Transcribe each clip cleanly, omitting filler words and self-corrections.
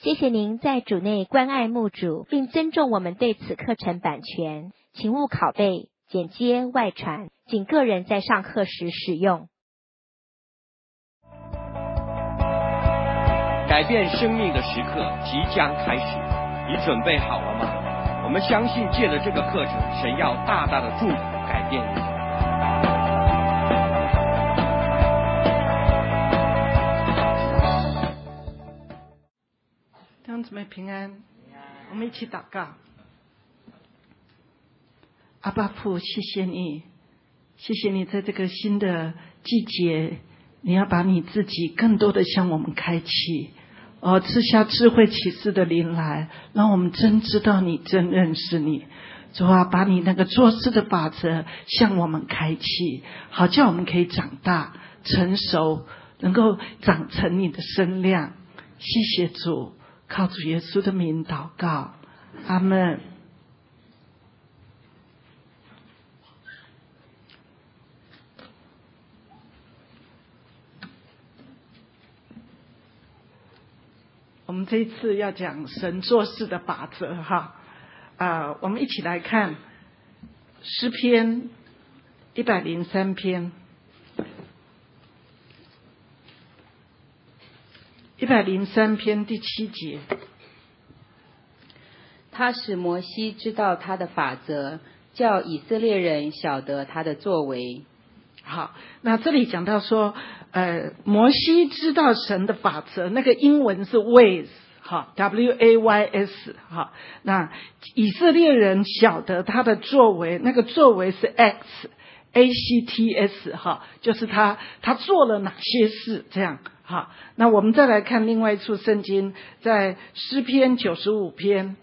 谢谢您在主内关爱牧主，并尊重我们对此课程版权，请勿拷贝、剪接、外传，仅个人在上课时使用。 改变生命的时刻即将开始，你准备好了吗？我们相信借着这个课程，神要大大的祝福改变你。 弟兄姊妹平安，我们一起祷告。阿爸父，谢谢你，谢谢你在这个新的季节，你要把你自己更多的向我们开启，赐下智慧启示的灵来，让我们真知道你，真认识你。主啊，把你那个做事的法则向我们开启，好叫我们可以长大成熟，能够长成你的身量。谢谢主，靠主耶稣的名祷告，阿们。我们这一次要讲神做事的法则哈，我们一起来看诗篇103篇，103篇第7节。 他使摩西知道他的法则，叫以色列人晓得他的作为。 好，那这里讲到说，摩西知道神的法则，那个英文是 ways， 哈 ，W-A-Y-S， 哈，那以色列人晓得他的作为，那个作为是 Acts， 哈，就是他做了哪些事，这样，哈。那我们再来看另外一处圣经，在诗篇95篇，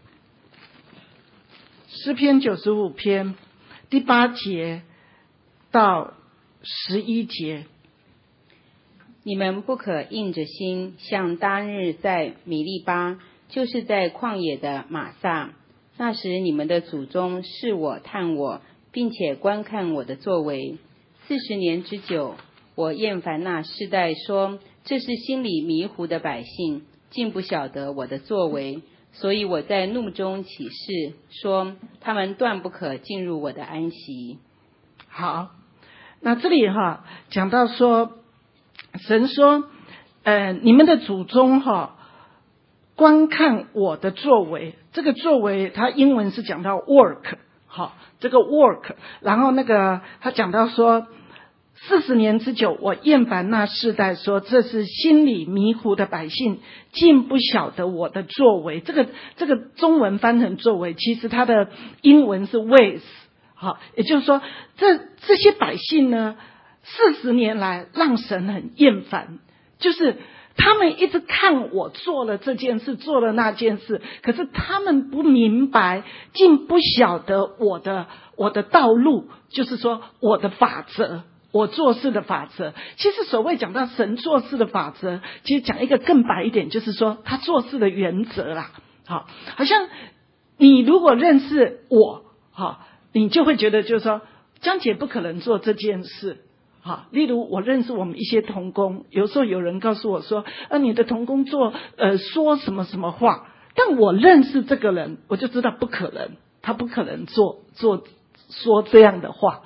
诗篇95篇第8节到11节。 你们不可硬着心，像当日在米利巴，就是在旷野的玛撒。那时你们的祖宗视我探我，并且观看我的作为。40年之久，我厌烦那世代说，这是心里迷糊的百姓，竟不晓得我的作为。所以我在怒中起誓，说他们断不可进入我的安息。 好，那这里讲到说，神说，你们的祖宗观看我的作为，这个作为它英文是讲到 work， 这个 work， 然后他讲到说，40年之久，我厌烦那世代说，这是心里迷糊的百姓，竟不晓得我的作为。这个中文翻成作为，其实它的英文是 ways。好，也就是说，这些百姓呢，40年来让神很厌烦，就是他们一直看我做了这件事，做了那件事，可是他们不明白，竟不晓得我的道路，就是说我的法则，我做事的法则。其实所谓讲到神做事的法则，其实讲一个更白一点，就是说他做事的原则啦。好像你如果认识我，你就会觉得就是说，江姐不可能做这件事。例如我认识我们一些同工，有时候有人告诉我说，你的同工说什么什么话，但我认识这个人，我就知道不可能，他不可能说这样的话。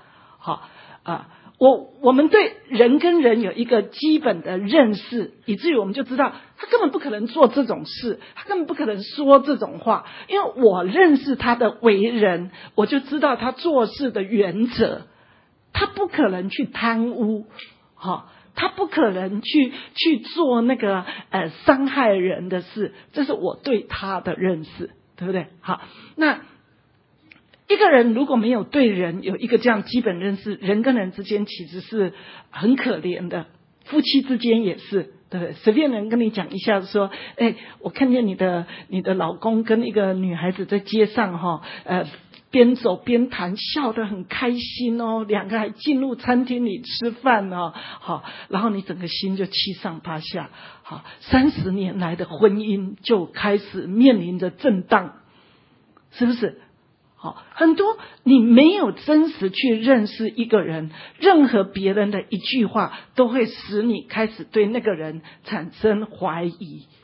我们对人跟人有一个基本的认识，以至于我们就知道他根本不可能做这种事，他根本不可能说这种话，因为我认识他的为人，我就知道他做事的原则，他不可能去贪污，他不可能去做那个伤害人的事，这是我对他的认识，对不对？好，那一个人如果没有对人有一个这样基本认识，人跟人之间其实是很可怜的，夫妻之间也是，对不对？随便人跟你讲一下说，我看见你的老公跟一个女孩子在街上边走边谈，笑得很开心哦，两个还进入餐厅里吃饭哦，然后你整个心就七上八下，30年来的婚姻就开始面临着震荡，是不是？很多你没有真实去认识一个人，任何别人的一句话都会使你开始对那个人产生怀疑。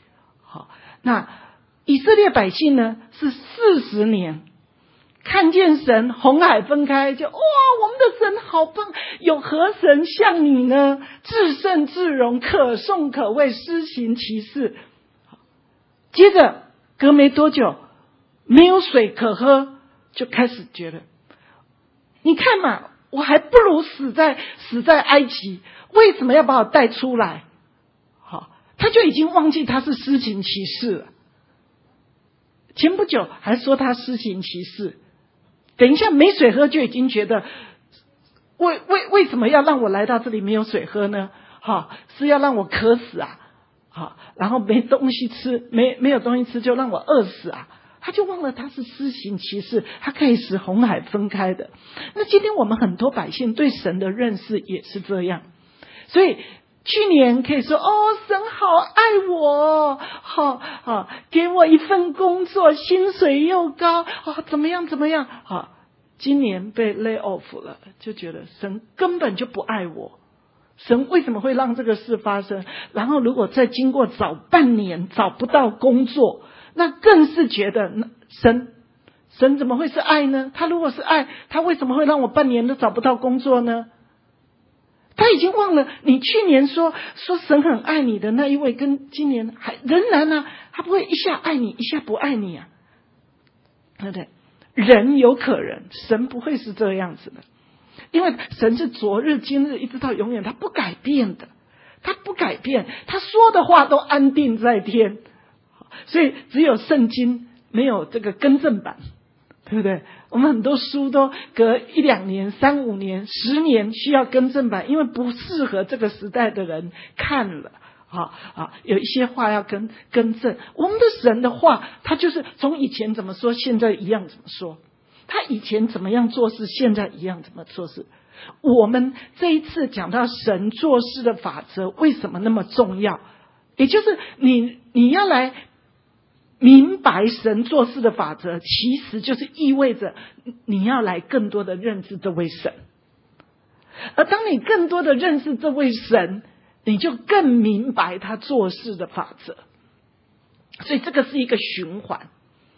好，那以色列百姓呢是40年，看见神红海分开，就哇，我们的神好棒，有何神像你呢？至圣至荣，可颂可畏，施行奇事。接着隔没多久，没有水可喝，就开始觉得，你看嘛，我还不如死在埃及，为什么要把我带出来？好，他就已经忘记他是施行奇事了。前不久还说他施行奇事，等一下没水喝就已经觉得，为什么要让我来到这里没有水喝呢？好，是要让我渴死啊？好，然后没东西吃，没有东西吃就让我饿死啊？他就忘了他是施行奇事，他可以使红海分开的。那今天我们很多百姓对神的认识也是这样，所以去年可以说神好爱我，好给我一份工作，薪水又高，怎么样，好，今年被 lay off 了，就觉得神根本就不爱我，神为什么会让这个事发生？然后如果再经过早半年找不到工作，那更是觉得神怎么会是爱呢？他如果是爱，他为什么会让我半年都找不到工作呢？他已经忘了你去年说神很爱你的那一位，跟今年还仍然呢，他不会一下爱你一下不爱你啊，对不对？人有可能，神不会是这样子的，因为神是昨日今日一直到永远，他不改变的，他不改变，他说的话都安定在天。所以只有圣经没有这个更正版，对不对？我们很多书都隔1-2年、3-5年、10年需要更正版，因为不适合这个时代的人看了。有一些话要更正。我们的神的话，他就是从以前怎么说，现在一样怎么说。他以前怎么样做事，现在一样怎么做事。我们这一次讲到神做事的法则为什么那么重要，也就是你要来明白神做事的法则，其实就是意味着你要来更多的认识这位神。而当你更多的认识这位神，你就更明白他做事的法则。所以这个是一个循环。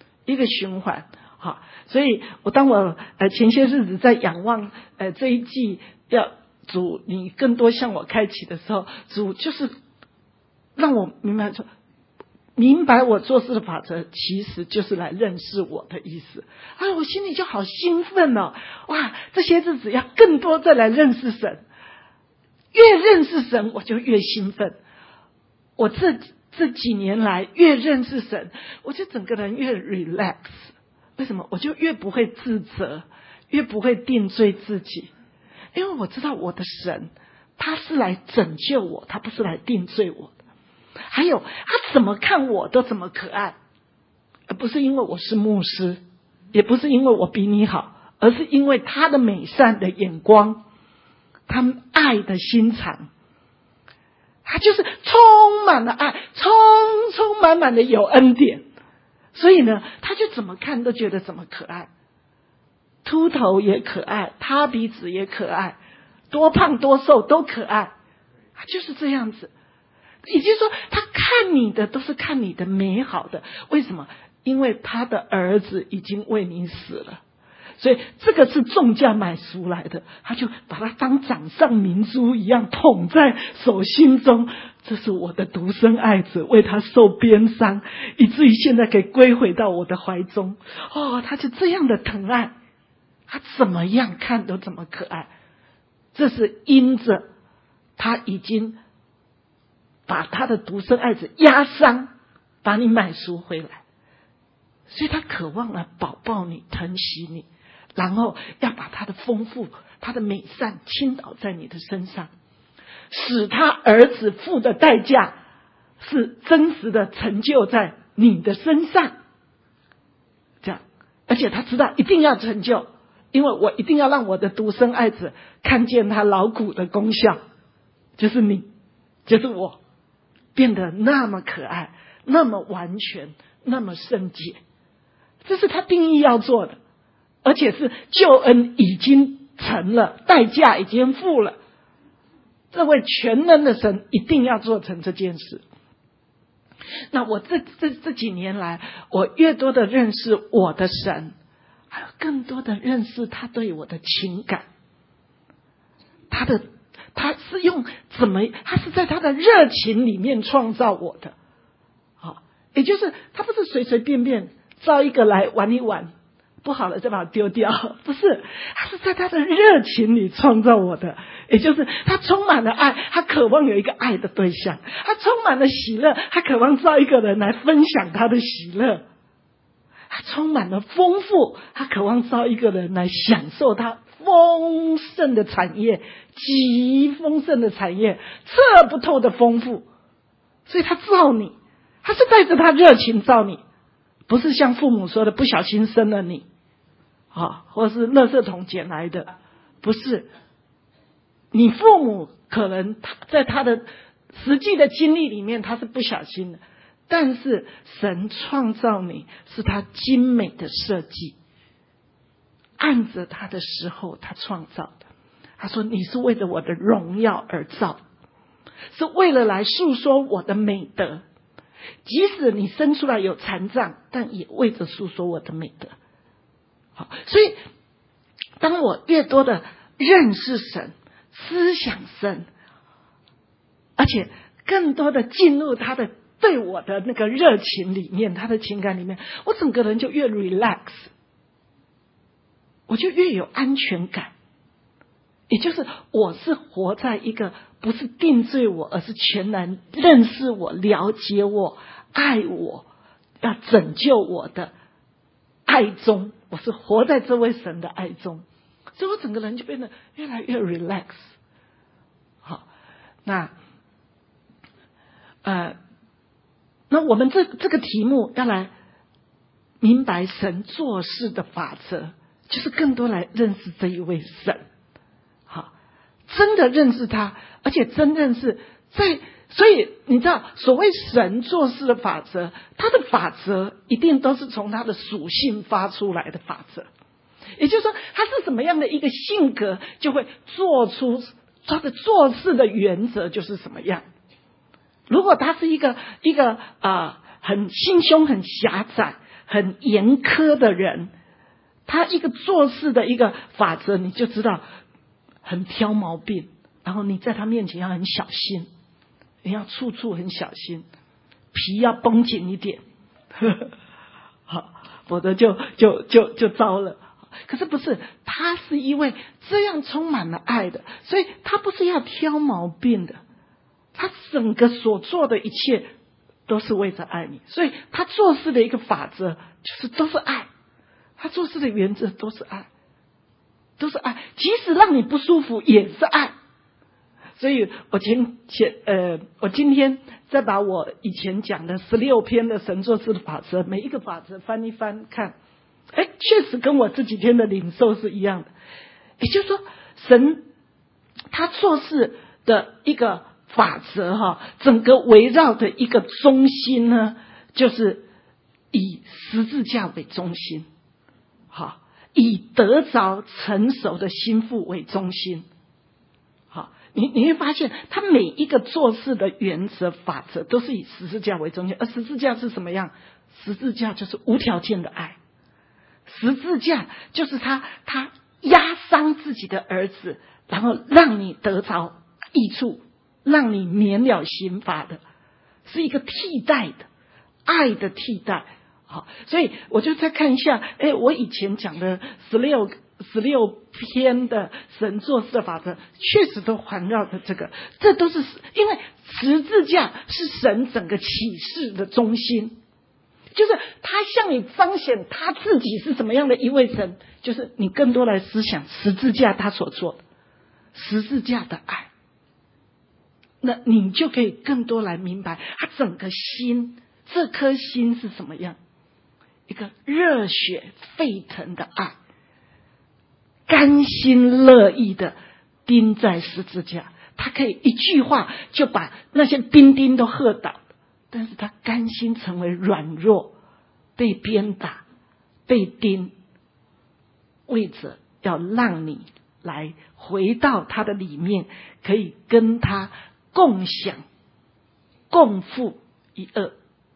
好，所以当我前些日子在仰望这一季要主你更多向我开启的时候，主就是让我明白我做事的法则，其实就是来认识我的意思。我心里就好兴奋哦！哇，这些日子要更多再来认识神，越认识神我就越兴奋。我这几年来越认识神，我就整个人越 relax。为什么？我就越不会自责，越不会定罪自己，因为我知道我的神他是来拯救我，他不是来定罪我的。还有他怎么看我都怎么可爱，而不是因为我是牧师，也不是因为我比你好，而是因为他的美善的眼光，他爱的心肠，他就是充满了爱，充满满的有恩典。所以呢，他就怎么看都觉得怎么可爱，秃头也可爱，塌鼻子也可爱，多胖多瘦都可爱，他就是这样子。也就是说，他看你的都是看你的美好的。为什么？因为他的儿子已经为你死了，所以这个是重价买赎来的，他就把它当掌上明珠一样捧在手心中。这是我的独生爱子，为他受鞭伤，以至于现在可以归回到我的怀中。他就这样的疼爱，他怎么样看都怎么可爱。这是因着他已经把他的独生爱子压伤，把你买赎回来，所以他渴望来保抱你，疼惜你，然后要把他的丰富，他的美善倾倒在你的身上，使他儿子付的代价是真实的成就在你的身上。这样，而且他知道一定要成就，因为我一定要让我的独生爱子看见他劳苦的功效，就是你，就是我，变得那么可爱，那么完全，那么圣洁。这是他定义要做的，而且是救恩已经成了，代价已经付了。这位全能的神一定要做成这件事。 那我这几年来，我越多的认识我的神，还有更多的认识他对我的情感，他是用他是在他的热情里面创造我的，好，也就是他不是随随便便造一个来玩一玩，不好了再把它丢掉，不是，他是在他的热情里创造我的，也就是他充满了爱，他渴望有一个爱的对象，他充满了喜乐，他渴望造一个人来分享他的喜乐，他充满了丰富，他渴望造一个人来享受他丰盛的产业，极丰盛的产业，测不透的丰富。所以他造你，他是带着他热情造你，不是像父母说的不小心生了你或是垃圾桶捡来的，不是。你父母可能在他的实际的经历里面他是不小心的，但是神创造你是他精美的设计，按着他的时候他创造的。他说你是为了我的荣耀而造，是为了来诉说我的美德，即使你生出来有残障，但也为着诉说我的美德。好，所以当我越多的认识神，思想神，而且更多的进入他的对我的那个热情里面，他的情感里面，我整个人就越 relax， 我就越有安全感。也就是我是活在一个不是定罪我，而是全然认识我、了解我、爱我、要拯救我的爱中，我是活在这位神的爱中，所以我整个人就变得越来越 relax。 好，那我们这个题目要来明白神做事的法则，就是更多来认识这一位神。好，真的认识他，而且真认识所以你知道所谓神做事的法则，他的法则一定都是从他的属性发出来的法则，也就是说他是什么样的一个性格，就会做出他的做事的原则就是什么样。如果他是一个很心胸很狭窄很严苛的人，他一个做事的一个法则你就知道很挑毛病，然后你在他面前要很小心，你要处处很小心，皮要绷紧一点好，否则就糟了。可是不是，他是因为这样充满了爱的，所以他不是要挑毛病的，他整个所做的一切都是为着爱你，所以他做事的一个法则就是都是爱，他做事的原则都是爱，都是爱，即使让你不舒服也是爱。所以我今天再把我以前讲的16篇的神做事的法则，每一个法则翻一翻看，确实跟我这几天的领受是一样的。也就是说神他做事的一个法则整个围绕的一个中心呢，就是以十字架为中心，以得着成熟的心腹为中心。好，你会发现他每一个做事的原则法则都是以十字架为中心。而十字架是什么样？十字架就是无条件的爱，十字架就是他压伤自己的儿子，然后让你得着益处，让你免了刑罚的，是一个替代的爱的替代。好，所以我就再看一下，我以前讲的16篇的神做事的法则，确实都环绕着这个，这都是因为十字架是神整个启示的中心，就是他向你彰显他自己是什么样的一位神，就是你更多来思想十字架他所做的，十字架的爱，那你就可以更多来明白他整个心，这颗心是什么样，一个热血沸腾的爱，甘心乐意的钉在十字架，他可以一句话就把那些兵丁都喝倒，但是他甘心成为软弱，被鞭打被钉，为着要让你来回到他的里面，可以跟他共享共负一二，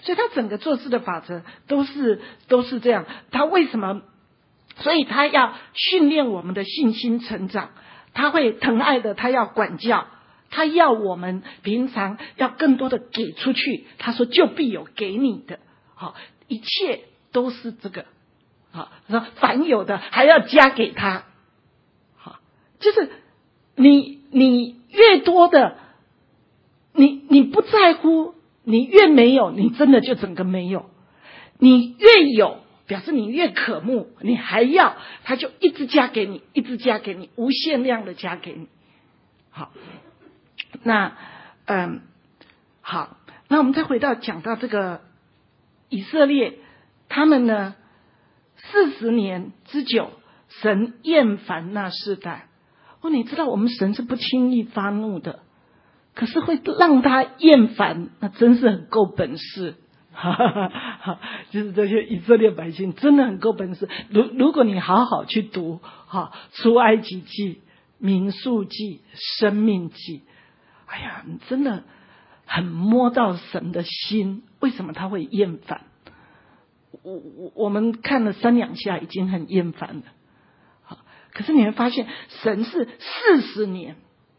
所以他整个做事的法则都是这样。他为什么？所以他要训练我们的信心成长，他会疼爱的，他要管教，他要我们平常要更多的给出去。他说就必有给你的，好，一切都是这个。好，说凡有的还要加给他。好，就是你越多的，你不在乎，你越没有，你真的就整个没有。你越有，表示你越渴慕，你还要，他就一直加给你，一直加给你，无限量的加给你。好，那好，那我们再回到讲到这个以色列，他们呢40年之久，神厌烦那世代。你知道我们神是不轻易发怒的，可是会让他厌烦，那真是很够本事。就是这些以色列百姓真的很够本事。如果你好好去读出埃及记、民数记、生命记，哎呀，你真的很摸到神的心，为什么他会厌烦？我们看了3两下已经很厌烦了。可是你会发现神是40年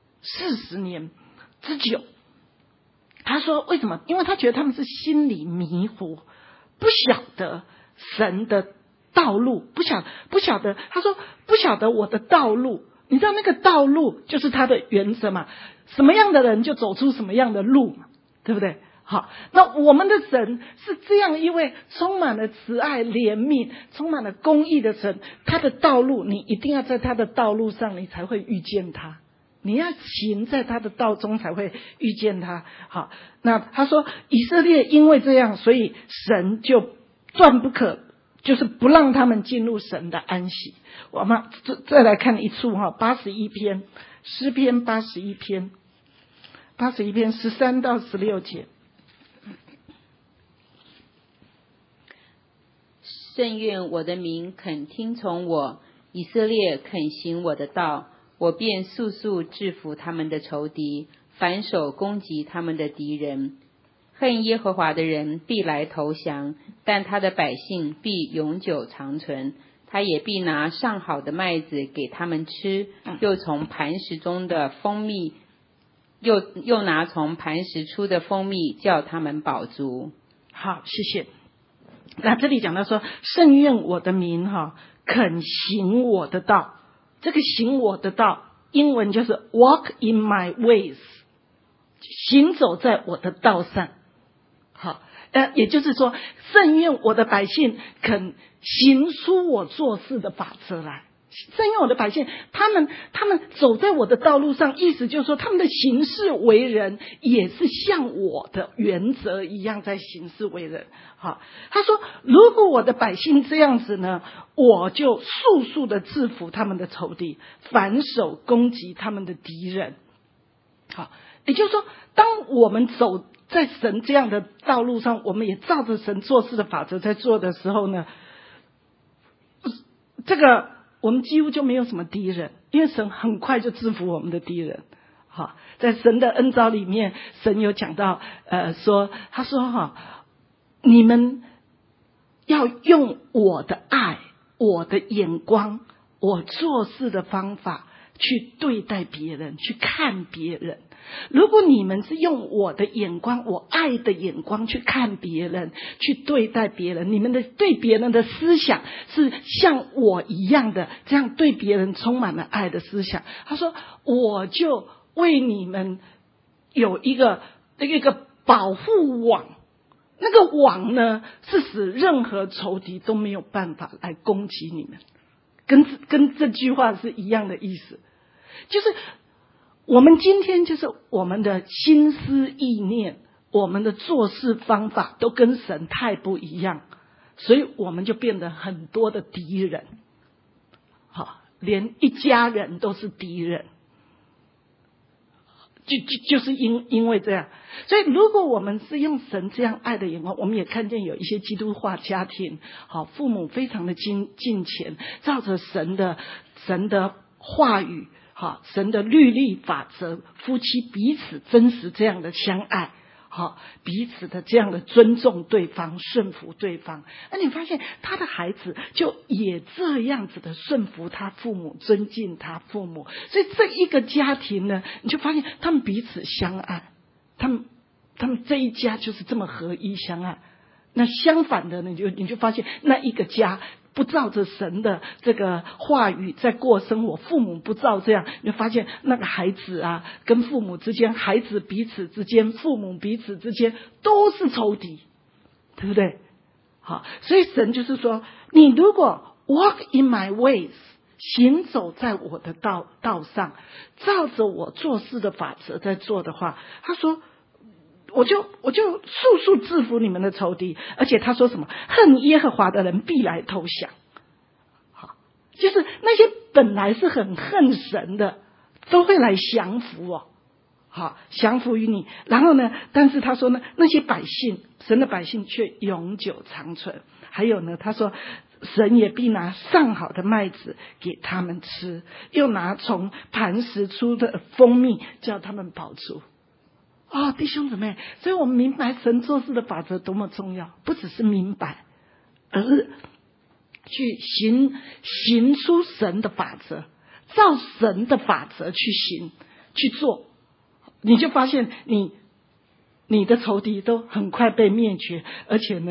之久。他说为什么？因为他觉得他们是心里迷糊，不晓得神的道路，不晓得，他说不晓得我的道路。你知道那个道路就是他的原则嘛，什么样的人就走出什么样的路嘛，对不对？好，那我们的神是这样一位充满了慈爱怜悯充满了公义的神，他的道路你一定要在他的道路上，你才会遇见他，你要行在他的道中才会遇见他。好，那他说以色列因为这样，所以神就断不可，就是不让他们进入神的安息。我们再来看一处81篇，诗篇81篇13到16节。 甚愿我的民肯听从我，以色列肯行我的道，我便速速制服他们的仇敌，反手攻击他们的敌人。恨耶和华的人必来投降，但他的百姓必永久长存。他也必拿上好的麦子给他们吃，又从磐石中的蜂蜜，又拿从磐石出的蜂蜜叫他们饱足。 好，谢谢。那这里讲到说，甚愿我的民肯行我的道。这个行我的道，英文就是 walk in my ways， 行走在我的道上。好，也就是说，甚愿我的百姓肯行出我做事的法则来。甚愿我的百姓，他们走在我的道路上，意思就是说，他们的行事为人也是像我的原则一样在行事为人。好，他说，如果我的百姓这样子呢，我就速速的制服他们的仇敌，反手攻击他们的敌人。好，也就是说，当我们走在神这样的道路上，我们也照着神做事的法则在做的时候呢，这个我们几乎就没有什么敌人，因为神很快就制服我们的敌人。好，在神的恩召里面，神有讲到说，他说你们要用我的爱，我的眼光，我做事的方法去对待别人，去看别人。如果你们是用我的眼光，我爱的眼光去看别人，去对待别人，你们的对别人的思想是像我一样的，这样对别人充满了爱的思想。他说，我就为你们有一个保护网，那个网呢，是使任何仇敌都没有办法来攻击你们。跟这句话是一样的意思，就是我们今天就是我们的心思意念，我们的做事方法都跟神太不一样，所以我们就变得很多的敌人。好，连一家人都是敌人，就是因为这样。所以如果我们是用神这样爱的眼光，我们也看见有一些基督化家庭，好，父母非常的敬虔，照着神的话语，好，神的律例法则，夫妻彼此真实这样的相爱。 彼此的这样的尊重对方，顺服对方。你发现他的孩子就也这样子的顺服他父母，尊敬他父母，所以这一个家庭呢，你就发现他们彼此相爱，他们这一家就是这么合一相爱。那相反的呢，你就发现那一个家不照着神的这个话语在过生活，父母不照这样，你就发现那个孩子啊，跟父母之间，孩子彼此之间，父母彼此之间都是仇敌，对不对？好，所以神就是说，你如果 walk in my ways， 行走在我的道上，照着我做事的法则在做的话，他说我就速制服你们的仇敌。而且他说什么？恨耶和华的人必来投降。好，就是那些本来是很恨神的，都会来降服哦。好，降服于你。然后呢，但是他说呢，那些百姓，神的百姓却永久长存。还有呢，他说神也必拿上好的麦子给他们吃，又拿从磐石出的蜂蜜叫他们饱足。弟兄姊妹，所以我们明白神做事的法则多么重要，不只是明白，而是去行出神的法则，照神的法则去行去做，你就发现你的仇敌都很快被灭绝。而且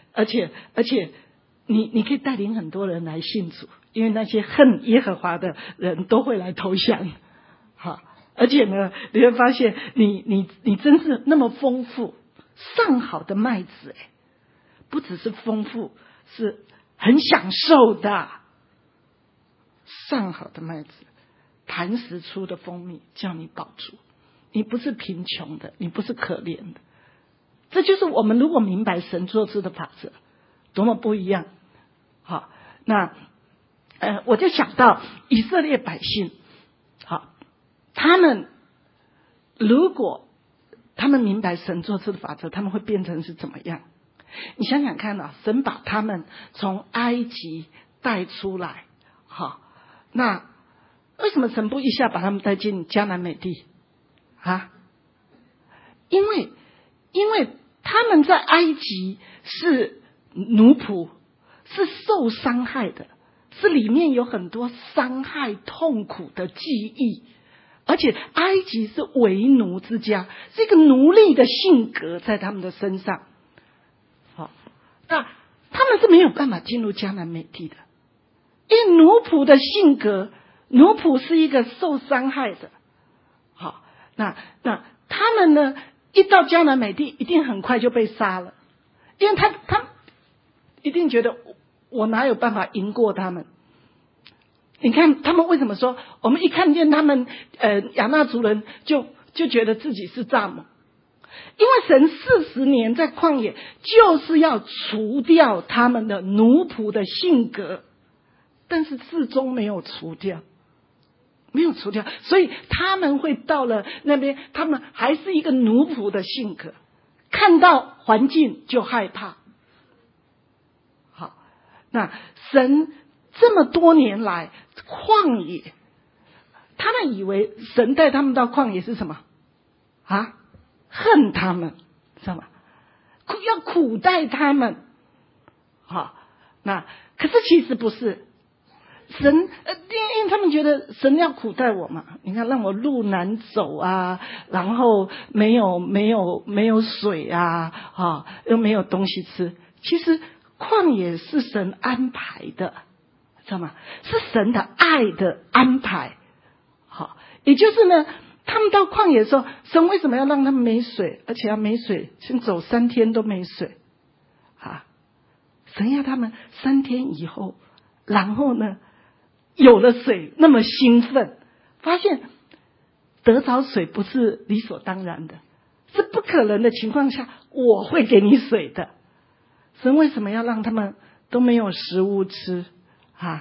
你可以带领很多人来信主，因为那些恨耶和华的人都会来投降。好，而且呢，你会发现你真是那么丰富，上好的麦子，不只是丰富，是很享受的。上好的麦子，磐石出的蜂蜜叫你饱足，你不是贫穷的，你不是可怜的。这就是我们如果明白神做事的法则多么不一样。好，那我就想到以色列百姓，好，他们如果他们明白神做事的法则，他们会变成是怎么样？你想想看啊，神把他们从埃及带出来，好，那为什么神不一下把他们带进迦南美地啊？因为他们在埃及是奴仆，是受伤害的，是里面有很多伤害痛苦的记忆。而且埃及是为奴之家，是一个奴隶的性格在他们的身上。好，那他们是没有办法进入迦南美地的，因为奴仆的性格，奴仆是一个受伤害的。好，那他们呢，一到迦南美地一定很快就被杀了，因为他一定觉得我哪有办法赢过他们。你看他们为什么说我们一看见他们亚衲族人就觉得自己是蚱蜢？因为神40年在旷野就是要除掉他们的奴仆的性格，但是至终没有除掉，所以他们会到了那边，他们还是一个奴仆的性格，看到环境就害怕。好，那神这么多年来旷野，他们以为神带他们到旷野是什么啊？恨他们，知道吗？要苦待他们。好，那可是其实不是神，因为他们觉得神要苦待我嘛。你看，让我路难走啊，然后没有水啊，又没有东西吃。其实旷野是神安排的，知道吗？是神的爱的安排。好，也就是呢，他们到旷野的时候，神为什么要让他们没水，而且要没水，先走3天都没水啊？神要他们3天以后，然后呢有了水，那么兴奋，发现得着水不是理所当然的，是不可能的情况下，我会给你水的。神为什么要让他们都没有食物吃啊？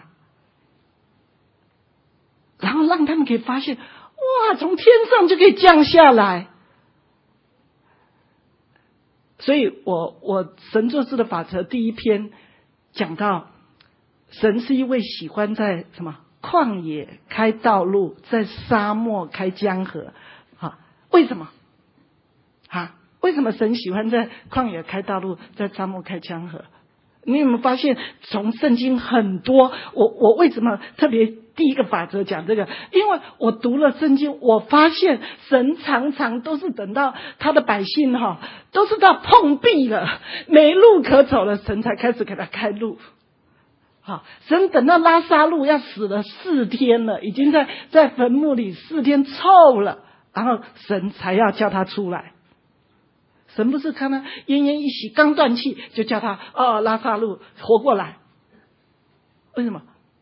然后让他们可以发现，哇，从天上就可以降下来。所以我神做事的法则第1篇讲到，神是一位喜欢在什么旷野开道路，在沙漠开江河啊？为什么啊？ 为什么神喜欢在旷野开道路，在沙漠开江河？你有没有发现，从圣经很多，我为什么特别第一个法则讲这个？因为我读了圣经，我发现神常常都是等到他的百姓都是到碰壁了，没路可走了，神才开始给他开路。神等到拉撒路要死了4天了，已经在坟墓里4天臭了，然后神才要叫他出来。神不是看他奄奄一息，刚断气就叫他拉撒路活过来。为什么？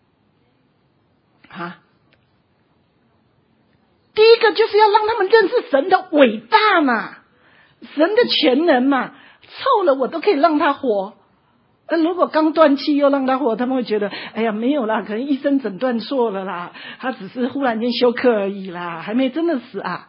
第一个就是要让他们认识神的伟大嘛，神的全能嘛，臭了我都可以让他活。如果刚断气又让他活，他们会觉得哎呀没有啦，可能医生诊断错了啦，他只是忽然间休克而已啦，还没真的死啊。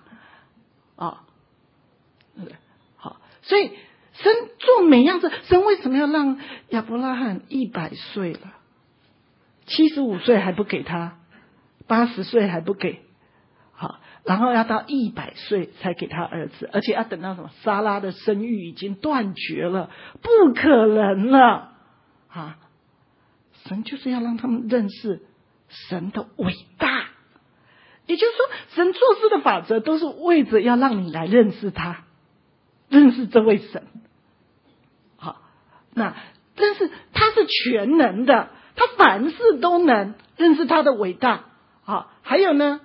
好，所以神做每样事，神为什么要让亚伯拉罕100岁了，75岁还不给他，80岁还不给，好，然后要到100岁才给他儿子，而且要等到什么？撒拉的生育已经断绝了，不可能了神就是要让他们认识神的伟大，也就是说，神做事的法则都是为着要让你来认识他，认识这位神。好，那但是他是全能的，他凡事都能，认识他的伟大。好，还有呢，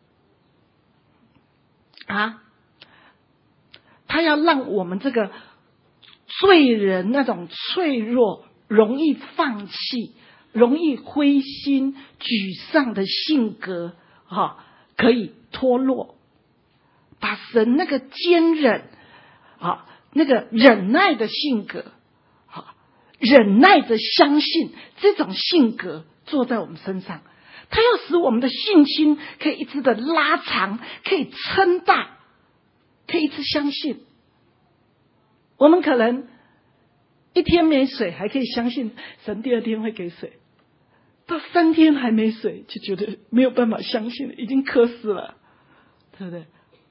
他要让我们这个罪人那种脆弱、容易放弃、容易灰心沮丧的性格可以脱落，把神那个坚忍那个忍耐的性格忍耐着相信这种性格做在我们身上，他要使我们的信心可以一直的拉长，可以撑大，可以一直相信。我们可能1天没水还可以相信神第2天会给水，到3天还没水就觉得没有办法相信了，已经渴死了，对不对？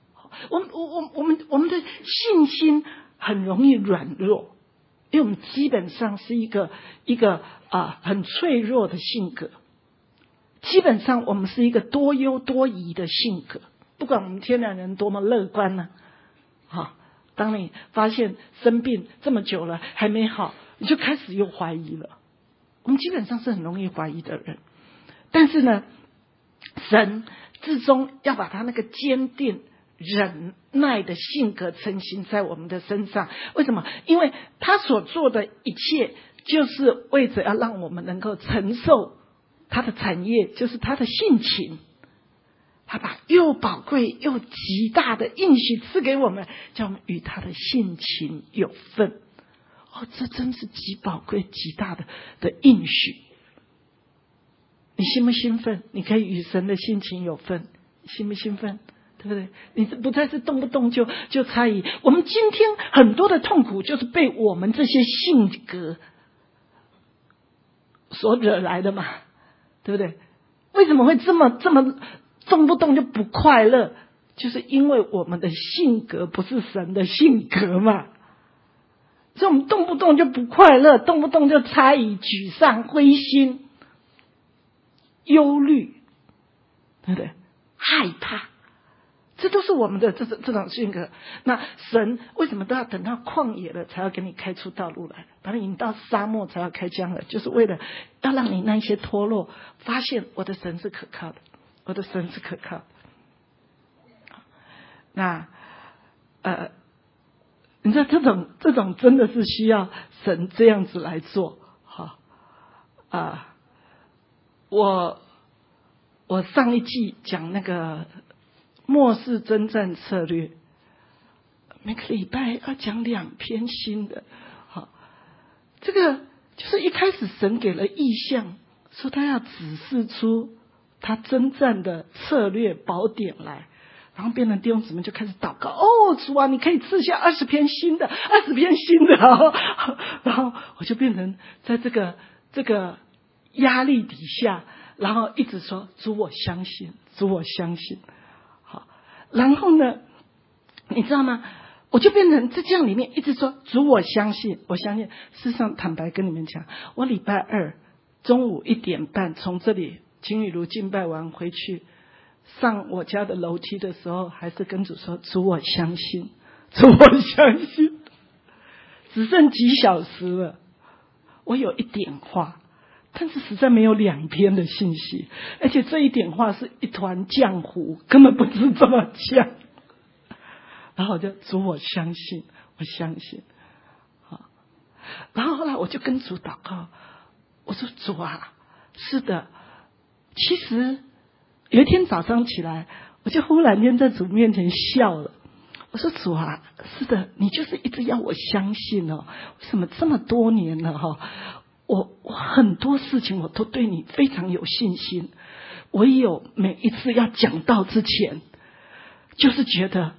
我们的信心很容易软弱，因为我们基本上是一个很脆弱的性格，基本上我们是一个多忧多疑的性格，不管我们天然人多么乐观呢，当你发现生病这么久了还没好，你就开始又怀疑了。我们基本上是很容易怀疑的人，但是呢，神至终要把他那个坚定忍耐的性格成型在我们的身上。为什么？因为他所做的一切就是为着要让我们能够承受他的产业，就是他的性情。他把又宝贵又极大的应许赐给我们，叫我们与他的性情有份。这真是极宝贵极大的应许。你兴不兴奋？你可以与神的性情有份，兴不兴奋？对不对？你不再是动不动就猜疑。我们今天很多的痛苦就是被我们这些性格所惹来的嘛，对不对？为什么会这么动不动就不快乐？就是因为我们的性格不是神的性格嘛，所以我们动不动就不快乐，动不动就猜疑、沮丧、灰心、忧虑，对不对？害怕，这都是我们的这种性格。那神为什么都要等到旷野了才要给你开出道路来，把你引到沙漠才要开江了？就是为了要让你那些脱落，发现我的神是可靠的，我的神是可靠的。那你知道这种真的是需要神这样子来做。我上一季讲那个末世征战策略，每个礼拜要讲2篇新的。这个就是一开始神给了意象，说他要指示出他征战的策略宝典来，然后变成弟兄姊妹就开始祷告，主啊，你可以赐下20篇新的，然后我就变成在这个压力底下，然后一直说主我相信，主我相信。好，然后呢，你知道吗？ 我就变成在这样里面一直说主我相信，我相信。事实上坦白跟你们讲，我礼拜二中午1点半从这里金雨如敬拜完回去，上我家的楼梯的时候，还是跟主说主我相信，主我相信。只剩几小时了，我有1点话，但是实在没有2篇的信息，而且这1点话是一团浆糊，根本不是这么讲。然后我就主我相信，我相信。好，然后后来我就跟主祷告，我说主啊，是的，其实有一天早上起来，我就忽然间在主面前笑了。我说主啊，是的，你就是一直要我相信哦。为什么这么多年了哈，我很多事情我都对你非常有信心，唯有每一次要讲道之前，就是觉得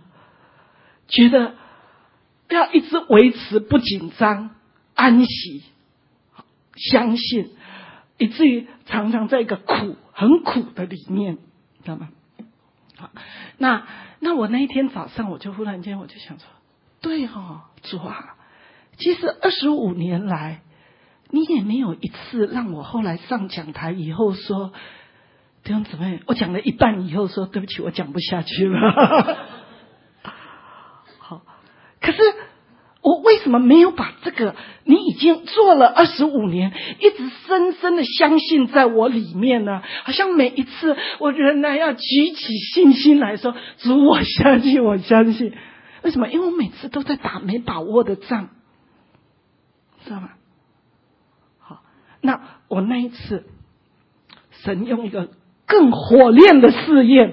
要一直维持不紧张、安息、相信，以至于常常在一个很苦的里面，知道吗？好，那我那一天早上，我就忽然间我就想说，对哦，主啊，其实25年来，你也没有一次让我后来上讲台以后说，弟兄姊妹，我讲了一半以后说，对不起，我讲不下去了。好，可是我为什么没有把这个你已经做了25年，一直深深的相信在我里面呢？好像每一次我仍然要举起信心来说，主我相信，我相信。为什么？因为我每次都在打没把握的仗，知道吗？好，那我那一次，神用一个更火炼的试验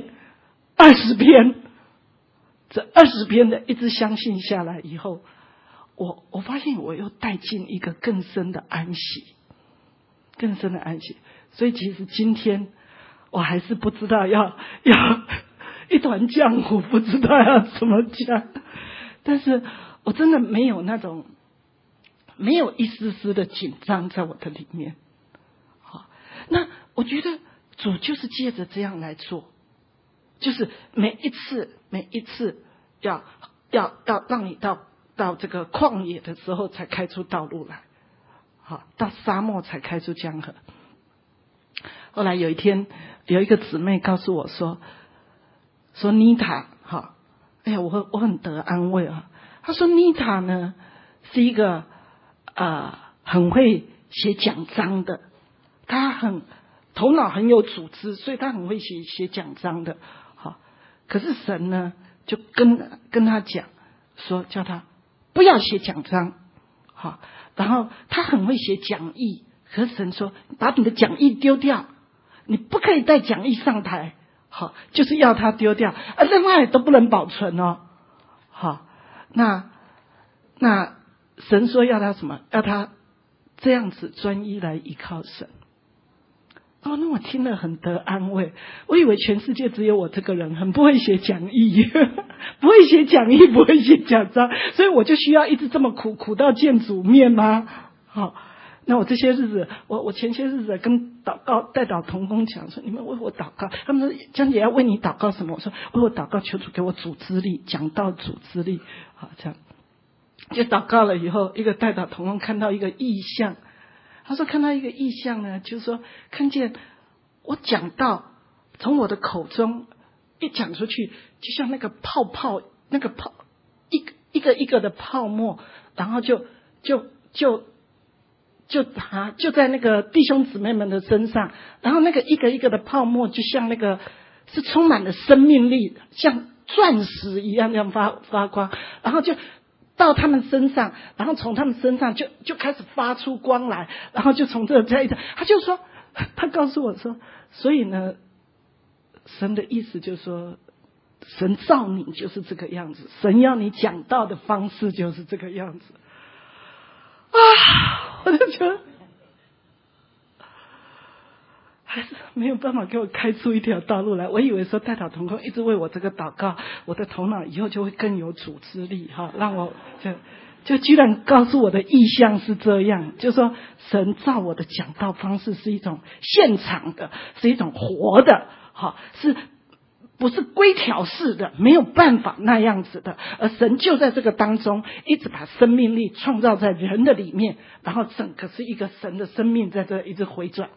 ，20篇，这20篇的一直相信下来以后，我发现我又带进一个更深的安息，更深的安息。所以其实今天我还是不知道要一团浆糊，不知道要怎么讲，但是我真的没有一丝丝的紧张在我的里面。好，那我觉得主就是借着这样来做，就是每一次要让你到这个旷野的时候才开出道路来，好，到沙漠才开出江河。后来有一天，有一个姊妹告诉我说妮塔，哈，哎呀，我很得安慰啊。她说妮塔呢是一个很会写奖章的，她头脑很有组织，所以她很会写奖章的。好，可是神呢就跟她讲说，叫她不要写奖章，好，然后她很会写讲义，可是神说把你的讲义丢掉，你不可以带讲义上台，好，就是要它丢掉，另外都不能保存哦。好，那神说要他什么？要他这样子专一来依靠神。哦，那我听了很得安慰。我以为全世界只有我这个人很不会写讲义，不会写讲义，不会写奖章，所以我就需要一直这么苦到见主面吗？好，那我这些日子，我前些日子跟代祷同工讲说，你们为我祷告。他们说江姐要为你祷告什么？我说为我祷告，求主给我组织力，讲道组织力。好，这样就祷告了以后，一个代祷同工看到一个异象，他说看到一个异象呢，就是说看见我讲道从我的口中一讲出去，就像那个泡一个的泡沫，然后就在那个弟兄姊妹们的身上，然后那个一个的泡沫就像那个是充满了生命力，像钻石一样这样发光，然后就到他们身上，然后从他们身上就开始发出光来，然后就从这他就说，他告诉我说，所以呢，神的意思就是说，神造你就是这个样子，神要你讲道的方式就是这个样子啊！我就觉得还是没有办法给我开出一条道路来。我以为说代祷同工一直为我这个祷告，我的头脑以后就会更有组织力哈，让我就居然告诉我的意向是这样，就是说神造我的讲道方式是一种现场的，是一种活的，好，是不是规条式的，没有办法那样子的，而神就在这个当中一直把生命力创造在人的里面，然后整个是一个神的生命在这一直回转，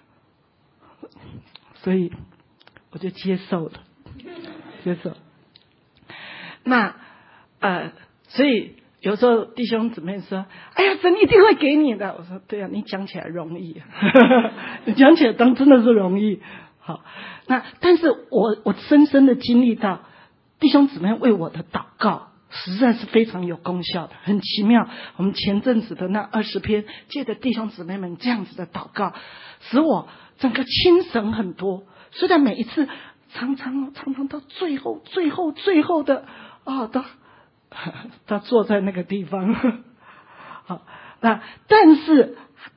所以我就接受了，接受。那所以有时候弟兄姊妹说：“哎呀，神一定会给你的。”我说：“对啊，你讲起来容易，你讲起来当真的是容易。”好，那但是我深深的经历到弟兄姊妹为我的祷告实在是非常有功效的，很奇妙。我们前阵子的那20篇，借着弟兄姊妹们这样子的祷告，使我整个清神很多。虽然每一次常常到最后的都坐在那个地方，好，那但是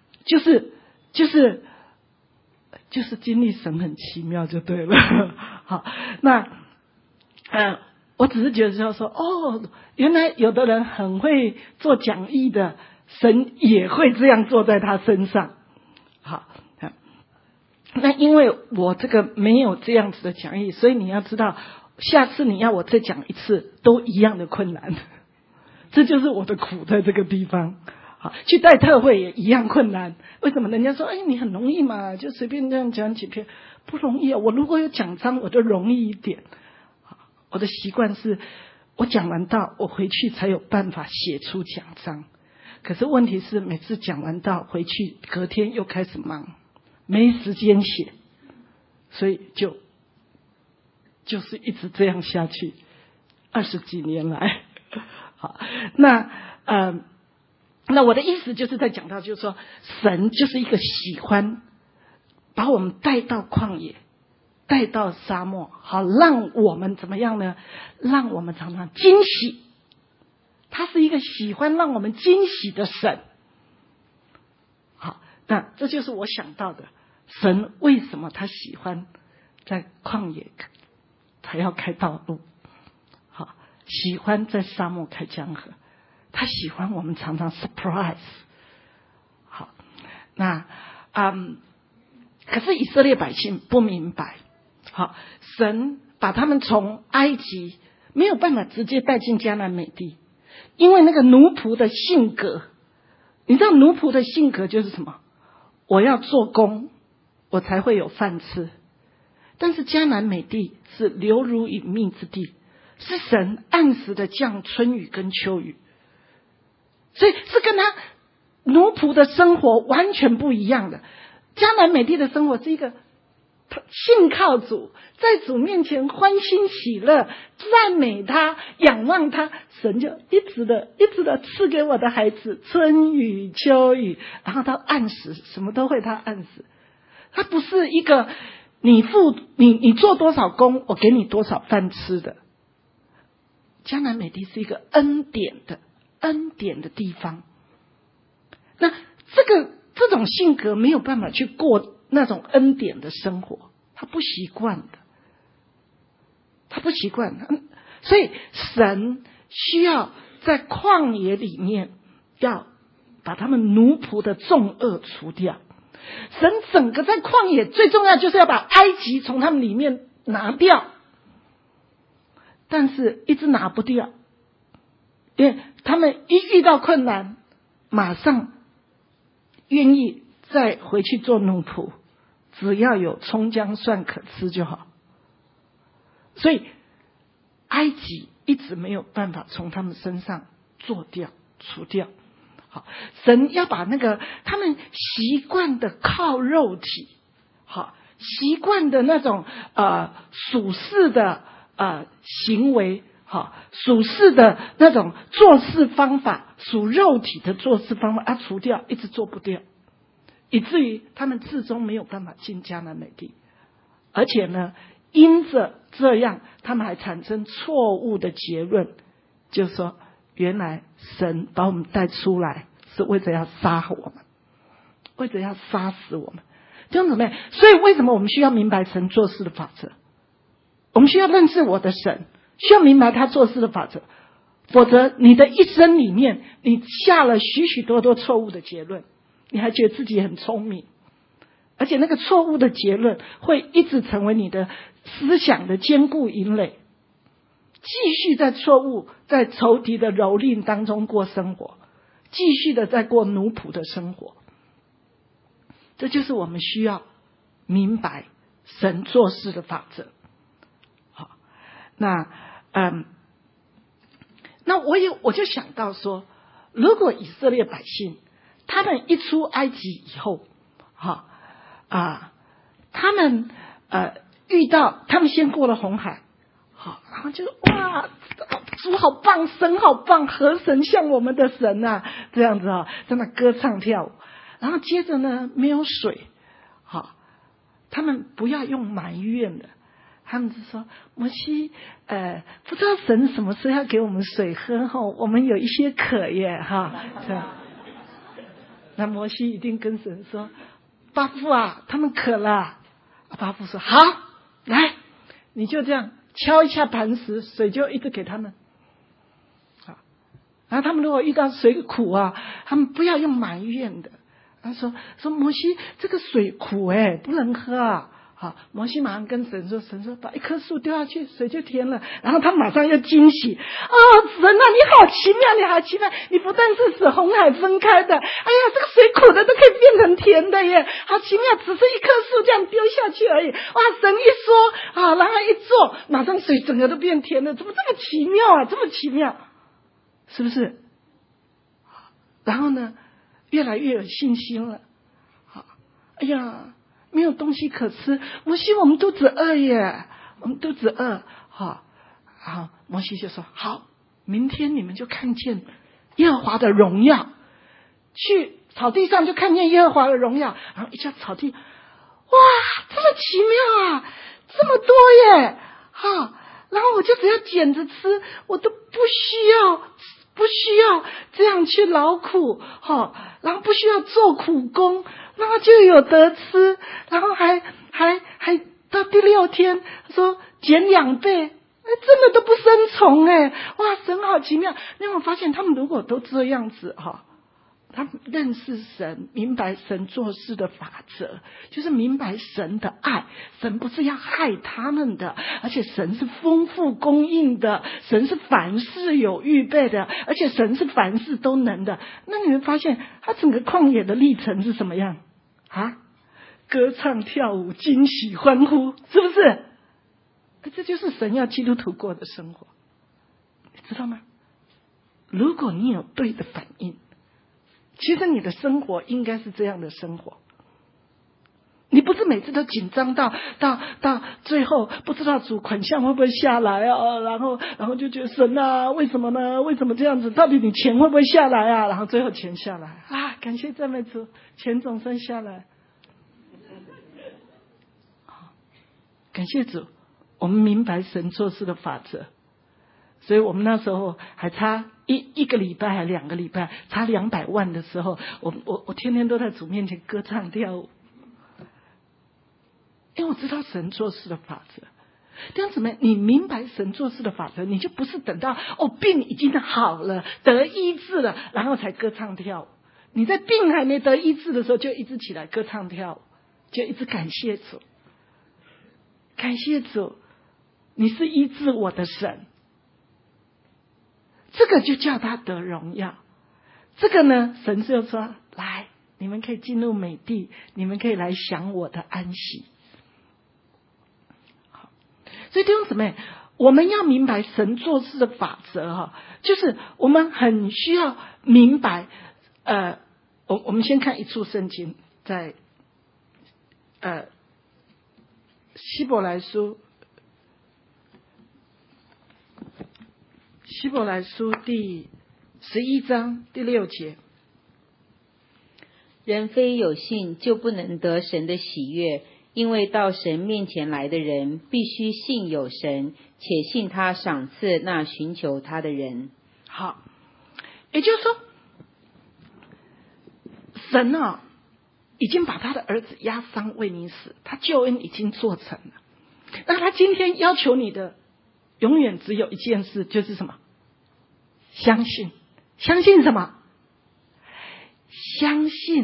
就是经历神很奇妙就对了。好，那我只是觉得说原来有的人很会做讲义的，神也会这样做在他身上。好，那因为我这个没有这样子的讲义，所以你要知道，下次你要我再讲一次都一样的困难，这就是我的苦在这个地方。好，去带特会也一样困难。为什么？人家说你很容易嘛，就随便这样讲几篇，不容易啊。我如果有讲章，我就容易一点。我的习惯是我讲完道，我回去才有办法写出讲章。可是问题是，每次讲完道回去，隔天又开始忙，没时间写，所以就是一直这样下去，20几年来。好，那我的意思就是在讲到，就是说，神就是一个喜欢把我们带到旷野，带到沙漠，好让我们怎么样呢？让我们常常惊喜。他是一个喜欢让我们惊喜的神。好，那这就是我想到的，神为什么他喜欢在旷野他要开道路，好，喜欢在沙漠开江河。他喜欢我们常常 surprise。 好，那可是以色列百姓不明白。好，神把他们从埃及没有办法直接带进迦南美地，因为那个奴仆的性格，你知道奴仆的性格就是什么？我要做工我才会有饭吃。但是迦南美地是流乳与蜜之地，是神按时的降春雨跟秋雨，所以是跟他奴仆的生活完全不一样的。迦南美地的生活是一个信靠主，在主面前欢欣喜乐，赞美他，仰望他，神就一直的赐给我的孩子春雨秋雨，然后他按时什么都会，他按时。他不是一个你做多少工我给你多少饭吃的。迦南美地是一个恩典的地方。那这种性格没有办法去过那种恩典的生活，他不习惯的，所以神需要在旷野里面要把他们奴仆的重恶除掉。神整个在旷野最重要就是要把埃及从他们里面拿掉，但是一直拿不掉，因为他们一遇到困难马上愿意再回去做奴仆，只要有葱姜蒜可吃就好。所以埃及一直没有办法从他们身上除掉。好，神要把那个他们习惯的靠肉体，好，习惯的那种属世的行为，好，属世的那种做事方法，属肉体的做事方法除掉，一直做不掉，以至于他们至终没有办法进迦南美地。而且呢，因着这样他们还产生错误的结论，就是说原来神把我们带出来是为着要杀我们，为着要杀死我们。弟兄姊妹，所以为什么我们需要明白神做事的法则？我们需要认识我的神，需要明白他做事的法则，否则你的一生里面你下了许许多多错误的结论，你还觉得自己很聪明， 而且那个错误的结论会一直成为你的思想的坚固营垒，继续在错误、在仇敌的蹂躏当中过生活，继续的在过奴仆的生活。这就是我们需要明白神做事的法则。好，那我就想到说，如果以色列百姓他们一出埃及以后，他们遇到他们先过了红海，好，然后就哇，主好棒，神好棒，何神像我们的神啊，这样子在那歌唱跳舞。然后接着呢，没有水，好，他们不要用埋怨的，他们就说摩西，不知道神什么时候要给我们水喝我们有一些渴耶这样。那摩西一定跟神说，巴父啊，他们渴了。巴父说好，来，你就这样敲一下磐石，水就一直给他们。好，然后他们如果遇到水苦他们不要用埋怨的。他说摩西，这个水苦不能喝好，摩西马上跟神说把一棵树丢下去，水就甜了。然后他马上又惊喜，神啊，你好奇妙，你好奇妙，你不但是使红海分开的，哎呀，这个水苦的都可以变成甜的耶，好奇妙，只是一棵树这样丢下去而已。哇，神一说然后一做，马上水整个都变甜了，怎么这么奇妙这么奇妙，是不是？然后呢，越来越有信心了。哎呀，没有东西可吃，摩西，我们肚子饿耶，我们肚子饿。好，摩西就说好，明天你们就看见耶和华的荣耀，去草地上就看见耶和华的荣耀。然后一下草地，哇，这么奇妙这么多耶，然后我就只要捡着吃，我都不需要这样去劳苦，然后不需要做苦工，然后就有得吃，然后还到第6天说减2倍，真的都不生虫哇，神好奇妙。你有没有发现他们如果都这样子他们认识神，明白神做事的法则，就是明白神的爱，神不是要害他们的，而且神是丰富供应的，神是凡事有预备的，而且神是凡事都能的。那你们发现他整个旷野的历程是什么样歌唱跳舞，惊喜欢呼，是不是？这就是神要基督徒过的生活，你知道吗？如果你有对的反应，其实你的生活应该是这样的生活。你不是每次都紧张到最后不知道主款项会不会下来然后就觉得神啊，为什么呢？为什么这样子？到底你钱会不会下来然后最后钱下来感谢赞美主，钱总算下来。感谢主，我们明白神做事的法则。所以我们那时候还差一个礼拜还2个礼拜，差200万的时候，我天天都在主面前歌唱跳舞，因为我知道神做事的法则。弟兄姊妹，你明白神做事的法则，你就不是等到病已经好了，得医治了，然后才歌唱跳舞。你在病还没得医治的时候，就一直起来歌唱跳舞，就一直感谢主，感谢主，你是医治我的神。这个就叫他得荣耀。这个呢，神就说来，你们可以进入美地，你们可以来享我的安息。好，所以弟兄姊妹，我们要明白神做事的法则就是我们很需要明白。我们先看一处圣经，在希伯来书第11章第6节， 人非有信就不能得神的喜悦，因为到神面前来的人必须信有神，且信他赏赐那寻求他的人。 好，也就是说神已经把他的儿子压伤为你死，他救恩已经做成了。那他今天要求你的永远只有一件事，就是什么？相信。相信什么？相信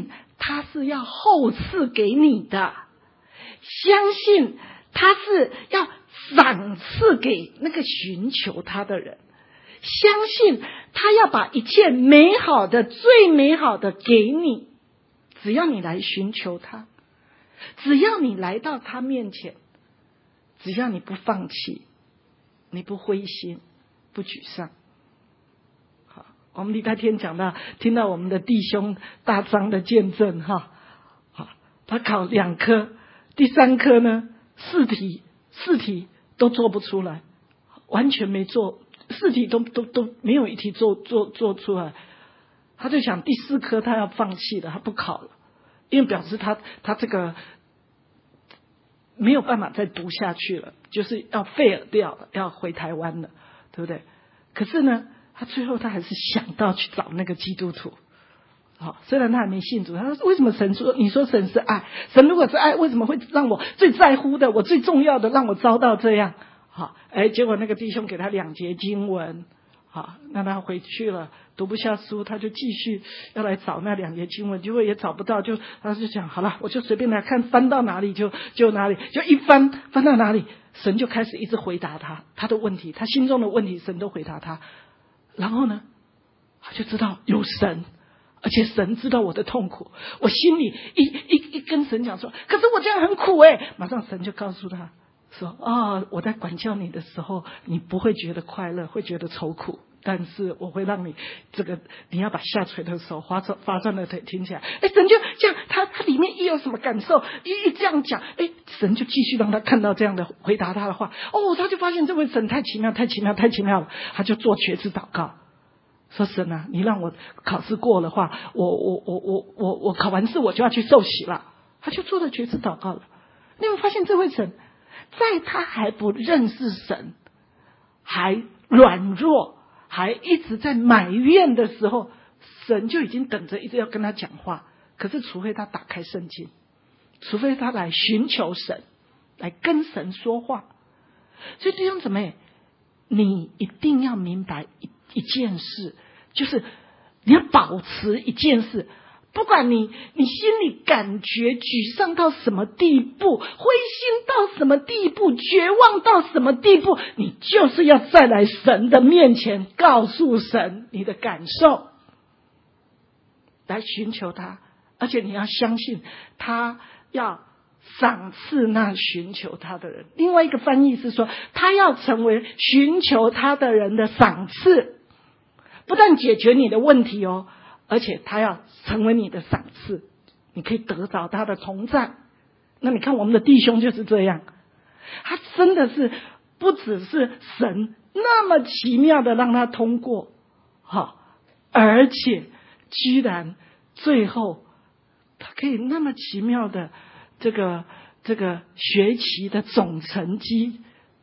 他是要厚赐给你的，相信他是要赏赐给那个寻求他的人，相信他要把一切美好的、最美好的给你，只要你来寻求他，只要你来到他面前，只要你不放弃，你不灰心，不沮丧。好，我们礼拜天讲到，听到我们的弟兄大张的见证哈，好，他考2科，第3科呢4题都做不出来，完全没做，4题都没有一题做出来，他就想第4科他要放弃了，他不考了，因为表示他这个没有办法再读下去了，就是要废掉了，要回台湾了，对不对？可是呢，他最后他还是想到去找那个基督徒。好，虽然他还没信主，他说为什么神说，你说神是爱，神如果是爱，为什么会让我最在乎的，我最重要的让我遭到这样？好，结果那个弟兄给他2节经文，好，那他回去了，读不下书，他就继续要来找那2节经文，结果也找不到，他就想好了，我就随便来看，翻到哪里就哪里，就一翻到哪里，神就开始一直回答他的问题，他心中的问题，神都回答他。然后呢，他就知道有神，而且神知道我的痛苦，我心里一跟神讲说，可是我这样很苦马上神就告诉他说，我在管教你的时候，你不会觉得快乐，会觉得愁苦，但是我会让你你要把下垂的手、发转的腿挺起来。神就这样，他里面一有什么感受，一这样讲，神就继续让他看到这样的回答他的话。他就发现这位神太奇妙了，他就做决志祷告，说神啊，你让我考试过的话，我考完试我就要去受洗了。他就做了决志祷告了。你有没有发现这位神，在他还不认识神，还软弱，还一直在埋怨的时候，神就已经等着一直要跟他讲话。可是除非他打开圣经，除非他来寻求神，来跟神说话。所以弟兄姊妹，你一定要明白一件事，就是你要保持一件事，不管你心里感觉沮丧到什么地步，灰心到什么地步，绝望到什么地步，你就是要再来神的面前，告诉神你的感受，来寻求他，而且你要相信他要赏赐那寻求他的人。另外一个翻译是说，他要成为寻求他的人的赏赐，不但解决你的问题而且他要成为你的赏赐，你可以得着他的同在。那你看我们的弟兄就是这样，他真的是不只是神那么奇妙的让他通过，而且居然最后他可以那么奇妙的这个学期的总成绩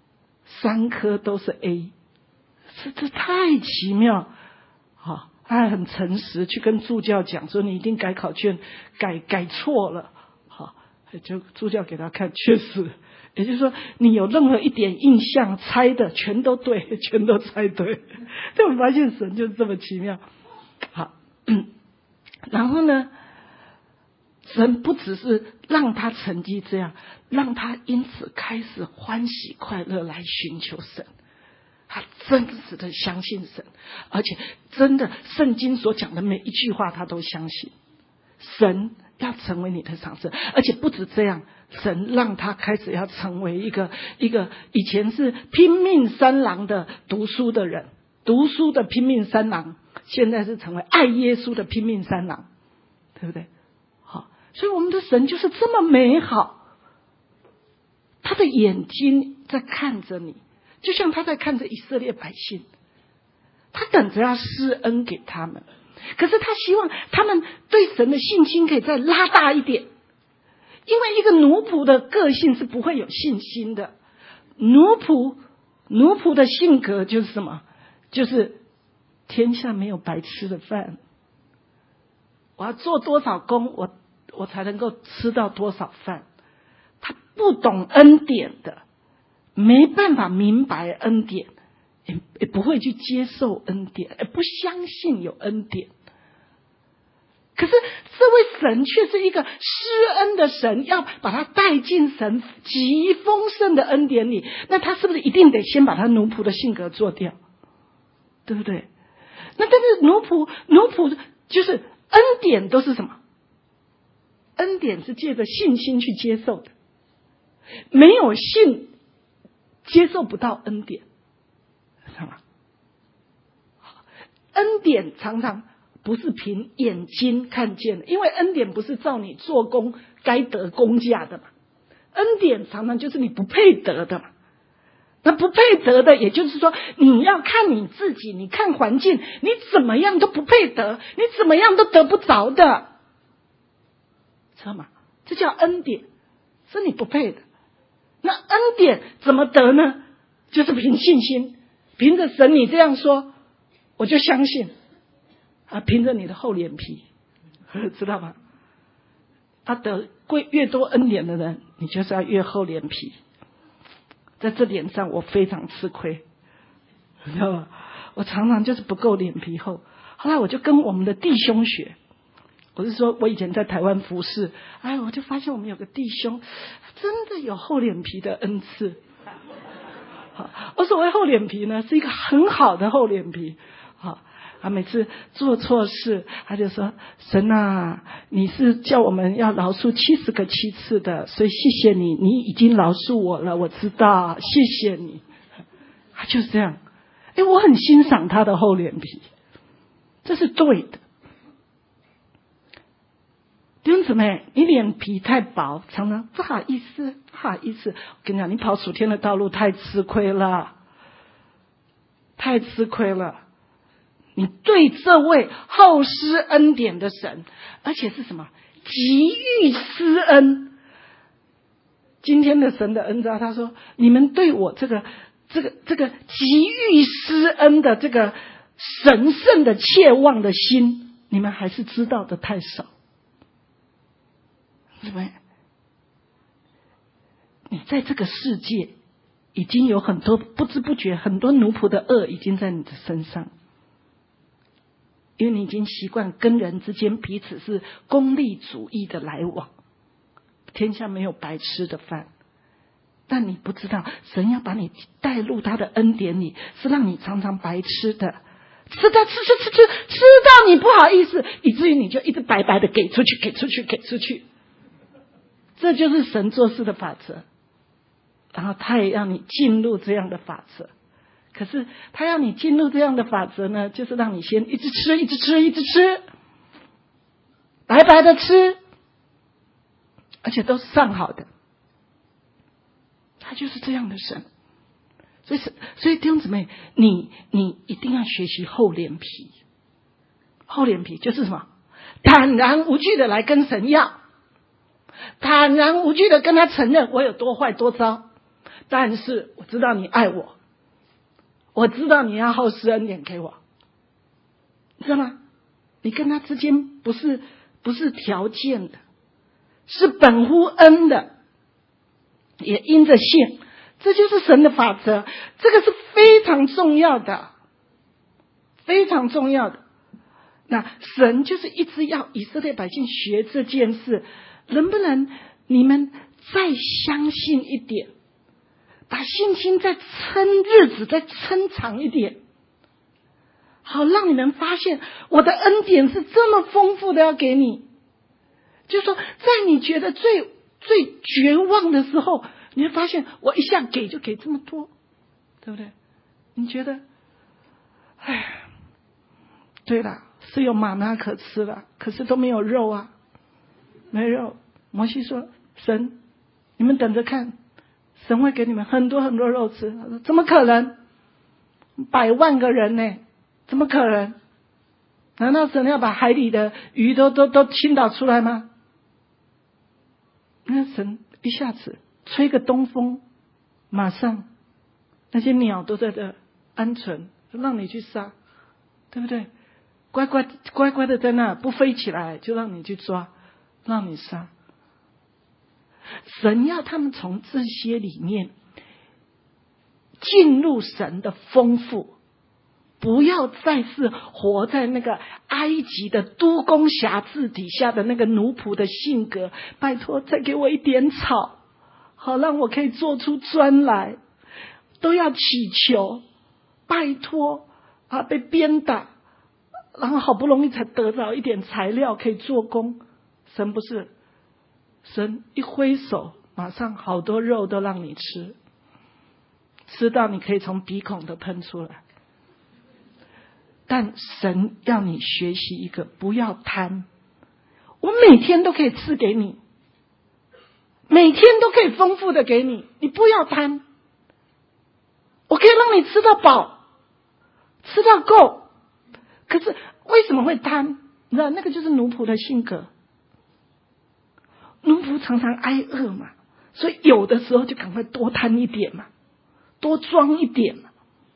3科都是 A， 这太奇妙。他还很诚实去跟助教讲说，你一定改考卷改错了，就助教给他看，确实，也就是说你有任何一点印象猜的全都对，全都猜对。就我们发现神就是这么奇妙。好，然后呢，神不只是让他成绩这样，让他因此开始欢喜快乐来寻求神。他真实的相信神，而且真的圣经所讲的每一句话他都相信。神要成为你的赏赐，而且不止这样，神让他开始要成为一个以前是拼命三郎的读书的人，读书的拼命三郎，现在是成为爱耶稣的拼命三郎，对不对？好，所以我们的神就是这么美好，他的眼睛在看着你，就像他在看着以色列百姓，他等着要施恩给他们，可是他希望他们对神的信心可以再拉大一点。因为一个奴仆的个性是不会有信心的，奴仆的性格就是什么？就是天下没有白吃的饭，我要做多少工，我才能够吃到多少饭。他不懂恩典的，没办法明白恩典，也不会去接受恩典，也不相信有恩典。 可是这位神却是一个施恩的神，要把他带进神极丰盛的恩典里，那他是不是一定得先把他奴仆的性格做掉？对不对？那但是奴仆就是恩典都是什么？恩典是借着信心去接受的，没有信接受不到恩典，知道吗？恩典常常不是凭眼睛看见的，因为恩典不是照你做工该得工价的嘛。恩典常常就是你不配得的嘛。那不配得的，也就是说你要看你自己，你看环境，你怎么样都不配得，你怎么样都得不着的，知道吗？这叫恩典，是你不配的。那恩典怎么得呢？就是凭信心，凭着神你这样说我就相信啊，凭着你的厚脸皮，知道吗？得越多恩典的人，你就是要越厚脸皮。在这点上我非常吃亏，知道吗？我常常就是不够脸皮厚。后来我就跟我们的弟兄学，我是说我以前在台湾服侍，我就发现我们有个弟兄真的有厚脸皮的恩赐。我所谓厚脸皮呢，是一个很好的厚脸皮。他每次做错事，他就说：“神啊，你是叫我们要饶恕70个7次的，所以谢谢你，你已经饶恕我了，我知道，谢谢你。”他就是这样。我很欣赏他的厚脸皮，这是对的。弟兄姊妹，你脸皮太薄，常常不好意思。我跟你讲，你跑属天的道路太吃亏了，太吃亏了。你对这位厚施恩典的神，而且是什么？急欲施恩。今天的神的恩召，他说：“你们对我这个急欲施恩的这个神圣的切望的心，你们还是知道的太少。”是不是？你在这个世界已经有很多不知不觉，很多奴仆的恶已经在你的身上。因为你已经习惯跟人之间彼此是功利主义的来往，天下没有白吃的饭。但你不知道，神要把你带入他的恩典里，是让你常常白吃的，吃到你不好意思，以至于你就一直白白的给出去。这就是神做事的法则。然后他也让你进入这样的法则。可是他要你进入这样的法则呢，就是让你先一直吃，白白的吃，而且都是上好的。他就是这样的神。所以弟兄姊妹，你一定要学习厚脸皮。厚脸皮就是什么？坦然无惧的来跟神要，坦然无惧的跟他承认我有多坏多糟，但是我知道你爱我，我知道你要厚施恩典给我，你知道吗？你跟他之间不是条件的，是本乎恩的，也因着信，这就是神的法则。这个是非常重要的，非常重要的。那神就是一直要以色列百姓学这件事，能不能你们再相信一点，把信心再撑日子再撑长一点，好让你们发现我的恩典是这么丰富的要给你。就是说在你觉得最绝望的时候，你会发现我一下给就给这么多，对不对？你觉得对了，是有玛纳可吃了，可是都没有肉啊，没肉。摩西说：神，你们等着看，神会给你们很多很多肉吃。他说：怎么可能？100万个人呢？怎么可能？难道神要把海里的鱼都倾倒出来吗？那神一下子吹个东风，马上那些鸟都在这鹌鹑，让你去杀，对不对？乖乖的在那不飞起来，就让你去抓，让你杀。神要他们从这些里面进入神的丰富， 不要再是活在那个埃及的督工辖制底下的那个奴仆的性格。拜托，再给我一点草，好让我可以做出砖来。都要祈求，拜托啊，被鞭打，然后好不容易才得到一点材料可以做工。神不是，神一挥手，马上好多肉都让你吃，吃到你可以从鼻孔都喷出来。但神要你学习一个，不要贪。我每天都可以赐给你，每天都可以丰富的给你，你不要贪。我可以让你吃到饱，吃到够。可是为什么会贪？你知道，那个就是奴仆的性格。奴仆常常挨饿嘛，所以有的时候就赶快多贪一点嘛，多装一点嘛。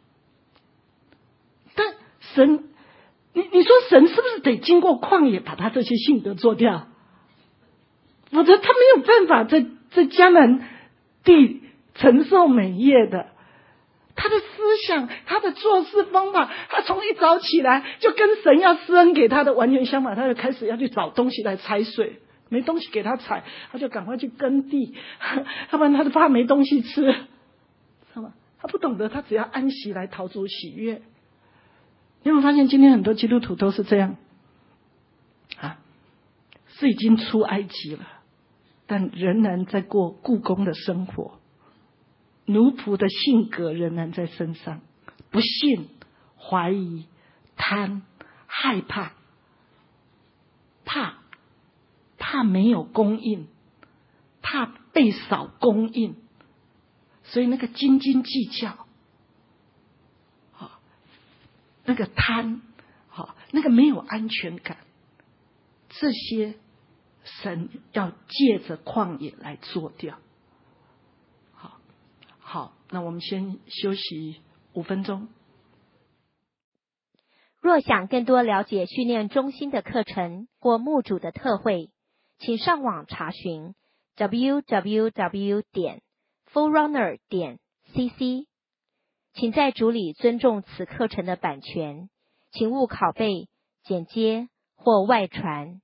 但神，你说神是不是得经过旷野把他这些性格做掉？否则他没有办法在迦南地承受美业的。他的思想，他的做事方法，他从一早起来就跟神要施恩给他的完全相反，他就开始要去找东西来踩水，没东西给他踩，他就赶快去耕地，要不然他就怕没东西吃，知道吗？他不懂得，他只要安息来讨主喜悦。你有没有发现今天很多基督徒都是这样啊？是已经出埃及了，但仍然在过雇工的生活。奴仆的性格仍然在身上，不信、怀疑、贪、害怕，怕没有供应，怕被少供应，所以那个斤斤计较，那个贪，那个没有安全感，这些神要借着旷野来做掉。好，那我们先休息5分钟。 若想更多了解训练中心的课程或牧主的特会，请上网查询 www.forerunner.cc。请在主里尊重此课程的版权，请勿拷贝、剪接或外传。